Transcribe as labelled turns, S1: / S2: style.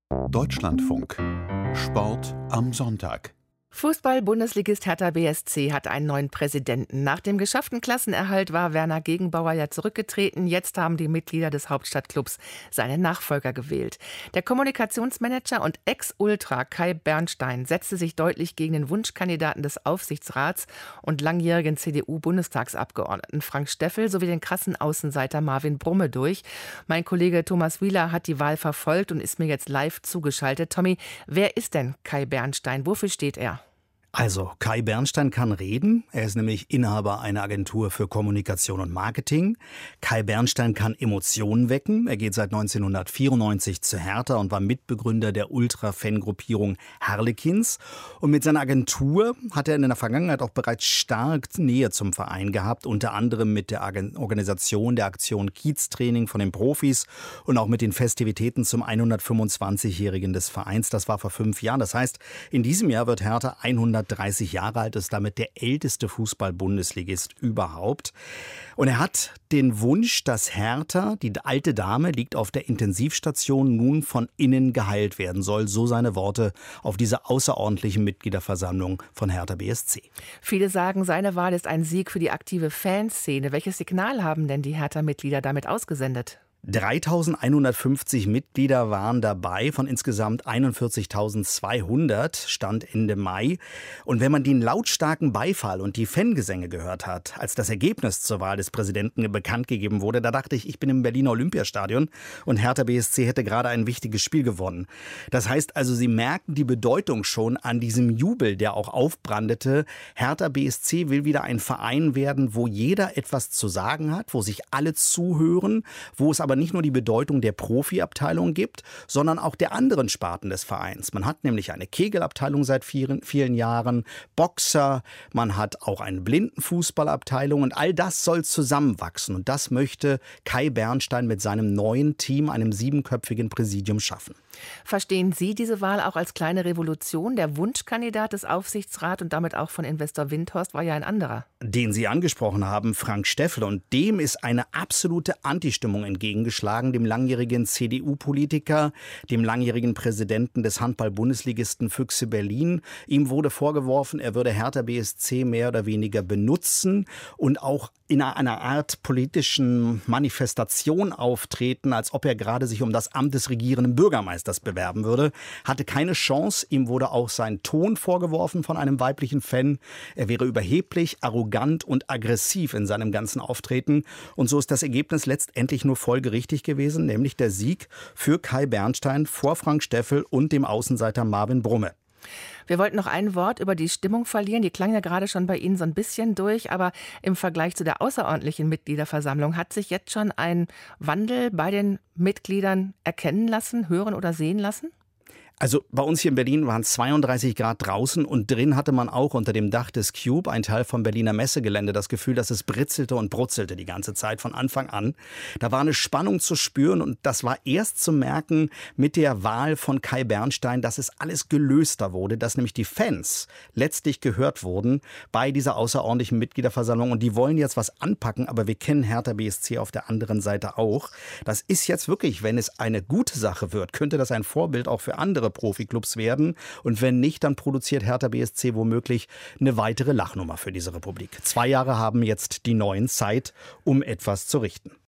S1: Deutschlandfunk. Sport am Sonntag.
S2: Fußball-Bundesligist Hertha BSC hat einen neuen Präsidenten. Nach dem geschafften Klassenerhalt war Werner Gegenbauer ja zurückgetreten. Jetzt haben die Mitglieder des Hauptstadtclubs seinen Nachfolger gewählt. Der Kommunikationsmanager und Ex-Ultra Kai Bernstein setzte sich deutlich gegen den Wunschkandidaten des Aufsichtsrats und langjährigen CDU-Bundestagsabgeordneten Frank Steffel sowie den krassen Außenseiter Marvin Brumme durch. Mein Kollege Thomas Wieler hat die Wahl verfolgt und ist mir jetzt live zugeschaltet. Tommy, wer ist denn Kai Bernstein? Wofür steht er?
S3: Also, Kai Bernstein kann reden. Er ist nämlich Inhaber einer Agentur für Kommunikation und Marketing. Kai Bernstein kann Emotionen wecken. Er geht seit 1994 zu Hertha und war Mitbegründer der Ultra-Fan-Gruppierung Harlequins. Und mit seiner Agentur hat er in der Vergangenheit auch bereits stark Nähe zum Verein gehabt. Unter anderem mit der Organisation der Aktion Kieztraining von den Profis und auch mit den Festivitäten zum 125-Jährigen des Vereins. Das war vor 5 Jahren. Das heißt, in diesem Jahr wird Hertha 130 Jahre alt, ist damit der älteste Fußball-Bundesligist überhaupt. Und er hat den Wunsch, dass Hertha, die alte Dame, liegt auf der Intensivstation, nun von innen geheilt werden soll. So seine Worte auf dieser außerordentlichen Mitgliederversammlung von Hertha BSC.
S2: Viele sagen, seine Wahl ist ein Sieg für die aktive Fanszene. Welches Signal haben denn die Hertha-Mitglieder damit ausgesendet?
S3: 3.150 Mitglieder waren dabei von insgesamt 41.200, Stand Ende Mai. Und wenn man den lautstarken Beifall und die Fangesänge gehört hat, als das Ergebnis zur Wahl des Präsidenten bekannt gegeben wurde, da dachte ich bin im Berliner Olympiastadion und Hertha BSC hätte gerade ein wichtiges Spiel gewonnen. Das heißt also, Sie merken die Bedeutung schon an diesem Jubel, der auch aufbrandete. Hertha BSC will wieder ein Verein werden, wo jeder etwas zu sagen hat, wo sich alle zuhören, wo es aber nicht nur die Bedeutung der Profiabteilung gibt, sondern auch der anderen Sparten des Vereins. Man hat nämlich eine Kegelabteilung seit vielen Jahren, Boxer, man hat auch eine Blindenfußballabteilung und all das soll zusammenwachsen. Und das möchte Kai Bernstein mit seinem neuen Team, einem 7-köpfigen Präsidium, schaffen.
S2: Verstehen Sie diese Wahl auch als kleine Revolution? Der Wunschkandidat des Aufsichtsrats und damit auch von Investor Windhorst war ja ein anderer.
S3: Den Sie angesprochen haben, Frank Steffel. Und dem ist eine absolute Antistimmung entgegengeschlagen, dem langjährigen CDU-Politiker, dem langjährigen Präsidenten des Handball-Bundesligisten Füchse Berlin. Ihm wurde vorgeworfen, er würde Hertha BSC mehr oder weniger benutzen und auch in einer Art politischen Manifestation auftreten, als ob er gerade sich um das Amt des regierenden Bürgermeisters bewerben würde. Hatte keine Chance. Ihm wurde auch sein Ton vorgeworfen von einem weiblichen Fan. Er wäre überheblich, arrogant und aggressiv in seinem ganzen Auftreten. Und so ist das Ergebnis letztendlich nur folgerichtig gewesen, nämlich der Sieg für Kai Bernstein vor Frank Steffel und dem Außenseiter Marvin Brumme.
S2: Wir wollten noch ein Wort über die Stimmung verlieren. Die klang ja gerade schon bei Ihnen so ein bisschen durch. Aber im Vergleich zu der außerordentlichen Mitgliederversammlung hat sich jetzt schon ein Wandel bei den Mitgliedern erkennen lassen, hören oder sehen lassen?
S3: Also bei uns hier in Berlin waren es 32 Grad draußen und drin hatte man auch unter dem Dach des Cube, ein Teil vom Berliner Messegelände, das Gefühl, dass es britzelte und brutzelte die ganze Zeit von Anfang an. Da war eine Spannung zu spüren und das war erst zu merken mit der Wahl von Kai Bernstein, dass es alles gelöster wurde, dass nämlich die Fans letztlich gehört wurden bei dieser außerordentlichen Mitgliederversammlung und die wollen jetzt was anpacken, aber wir kennen Hertha BSC auf der anderen Seite auch. Das ist jetzt wirklich, wenn es eine gute Sache wird, könnte das ein Vorbild auch für andere Profiklubs werden. Und wenn nicht, dann produziert Hertha BSC womöglich eine weitere Lachnummer für diese Republik. 2 Jahre haben jetzt die Neuen Zeit, um etwas zu richten.